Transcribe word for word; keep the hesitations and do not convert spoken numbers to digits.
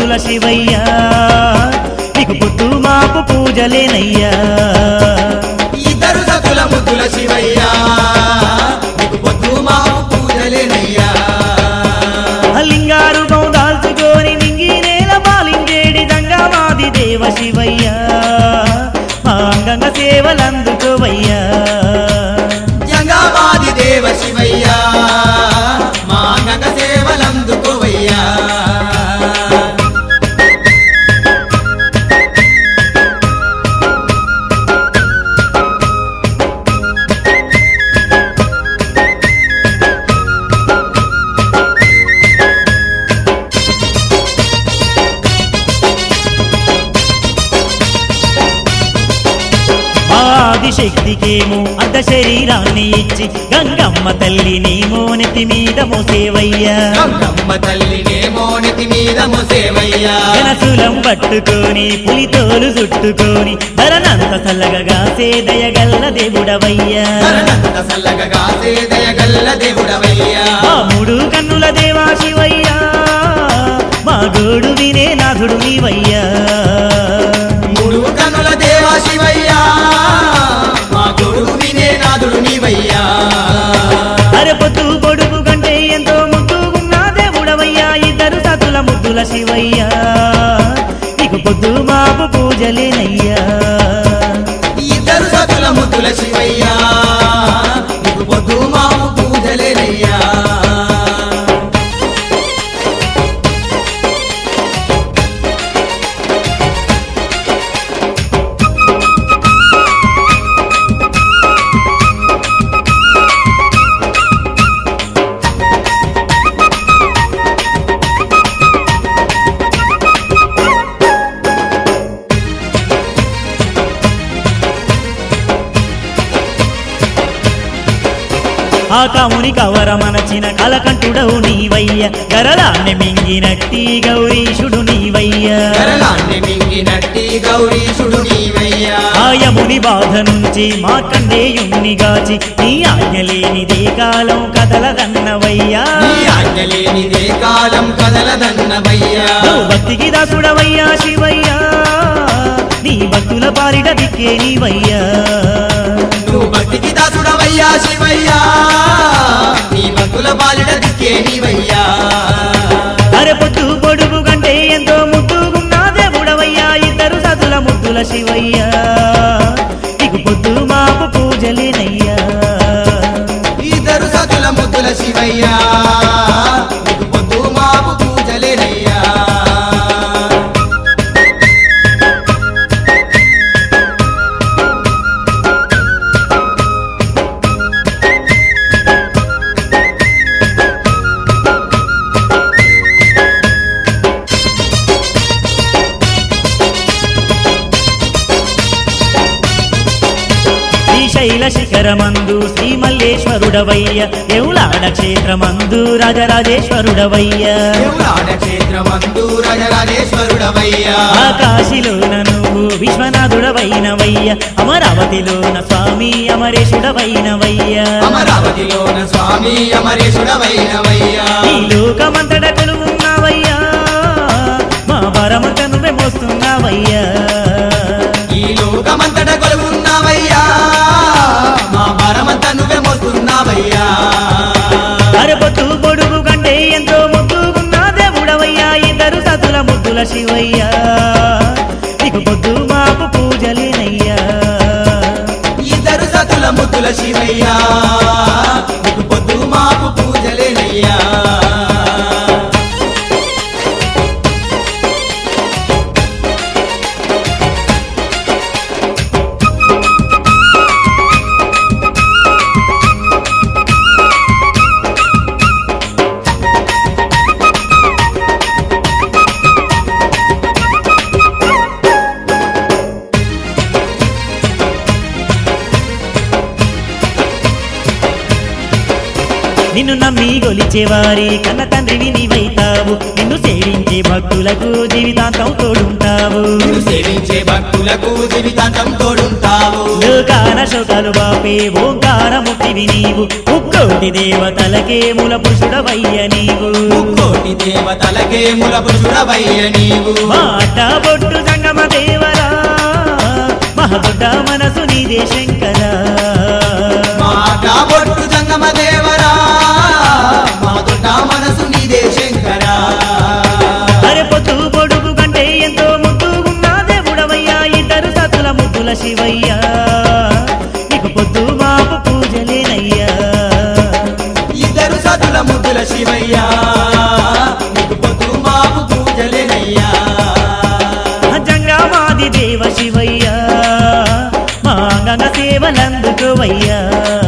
ముద్దుల శివయ్యా నీకు పొద్దు మాపు పూజలేనయ్యా ఇద్దరు సతుల ముద్దుల శివయ్యా నీకు పొద్దు మాపు పూజలేనయ్యా లింగారు దాల్చుకొని నింగి నేల పాలించేడి దంగమాది దేవ శివయ్యా మా అంగంగ సేవలందుకోవయ్యా జంగమాది దేవ శివయ్యా మా అంగంగ సేవలందుకోవయ్యా ఆదిశక్తికేమో అర్ధ శరీరాన్ని ఇచ్చి గంగమ్మ తల్లినేమో నెత్తి మీద మోసేవయ్యా గంగమ్మ తల్లినేమో నెత్తి మీద మోసేవయ్యా జనసులం పట్టుకొని పులితోలు చుట్టుకొని ధరనంత చల్లగా దయగల్ల దేవుడవయ్యా ధరనంత చల్లగా దయగల్ల దేవుడవయ్యా మా మూడు కన్నుల దేవా శివయ్యా మా గోడు వినే నాథుడు నీవయ్యా మూడు కన్నుల దేవా శివయ్యా మా గోడు వినే నాథుడు నీవయ్యా అరే పొద్దు పొడుపు కంటే ఎంతో ముద్దుగున్న దేవుడవయ్యా ఇద్దరు సతుల ముద్దుల శివయ్యా నీకు పొద్దు మాపు పూజలేనయ్యా ఇద్దరు సతుల ముద్దుల శివయ్యా నీకు పొద్దు మాపు పూజలేనయ్యా ఆ కాముని కవరమనచిన కలకంఠుడవు నీవయ్య గరలాన్ని మింగినట్టి గౌరీశుడు నీవయ్య గరలాన్ని మింగినట్టి గౌరీశుడు నీవయ్యా ఆ యముని బాధ నుంచి మార్కండేయుణ్ణి గాచి నీ ఆజ్ఞలేనిదే కాలం కదలదన్నవయ్యా నీ ఆజ్ఞలేనిదే కాలం కదలదన్నవయ్యా నువ్వు భక్తికి దాసుడవయ్యా శివయ్యా నీ భక్తుల పారిట దిక్కే నీవయ్యా నువ్వు భక్తికి దాసుడవయ్యా శివయ్యా నీ భక్తుల బాలిడ దిక్కే నీవయ్యా అరే పొద్దు పొడుగు కంటే ఎంతో ముద్దుగున్న దేవుడవయ్యా ఇద్దరు సతుల ముద్దుల శివయ్యా నీకు పొద్దు మాపు పూజలేనయ్యా ఇద్దరు సతుల ముద్దుల శివయ్యా నీకు పొద్దు మాపు పూజలేనయ్యా శ్రీశైల శిఖరమందు శ్రీ మల్లేశ్వరుడవయ్య దేవులాడ క్షేత్రమందు రాజరాజేశ్వరుడవయ్య దేవులాడ క్షేత్రమందు రాజరాజేశ్వరుడవయ్యా ఆకాశిలోన నువ్వు విశ్వనాథుడవైనవయ్య అమరావతిలోన స్వామి అమరేశుడవైనవయ్య అమరావతిలోన స్వామి అమరేశుడవైనవయ్యా ఈ లోకమంతట కొలువున్నావయ్యా మా వరమంత నువ్వే మోస్తున్నావయ్యా ఈ లోకమంతట కొలువున్నావయ్యా మా భారమంత నువ్వే మోస్తున్నావయ్యా అరే పొద్దు పొడుగు కంటే ఎంతో ముద్దుగున్న దేవుడవయ్యా ఇద్దరు సతుల ముద్దుల శివయ్యా నీకు పొద్దు మాపు పూజలేనయ్యా ఇద్దరు సతుల ముద్దుల శివయ్యా నీకు పొద్దు మాపు పూజలేనయ్యా నిన్ను నమ్మి గొలిచేవారి కన్న తండ్రివి నీవైతావు నిన్ను సేవించే భక్తులకు జీవితాంతం తోడుంటావు నిన్ను సేవించే భక్తులకు జీవితాంతం తోడుంటావు లోకాన శోకాలు బాపే ఓంకారముక్తివి నీవు ముక్కోటి దేవతలకే మూల పురుషుడవయ్య నీవు ముక్కోటి కోటి దేవతలకే ములపు చూడవయ్య నీవు మాట బొట్టు సంగమ దేవరా మహబుడ్డ మనసు నీదే శంకర మాట బొట్టు జంగమ దేవరా మా దొడ్డ మనసు నీదే శంకర అరే పొద్దు పొడుగు కంటే ఎంతో ముద్దుగున్నా దేవుడవయ్యా ఇద్దరు సతుల ముద్దుల శివయ్యా నీకు పొద్దు మాపు పూజలేనయ్యా ఇద్దరు సతుల ముద్దుల శివయ్యా నీకు పొద్దు మాపు పూజలేనయ్యా జంగమాది దేవ శివయ్యా మా అంగన సేవలందుకోవయ్యా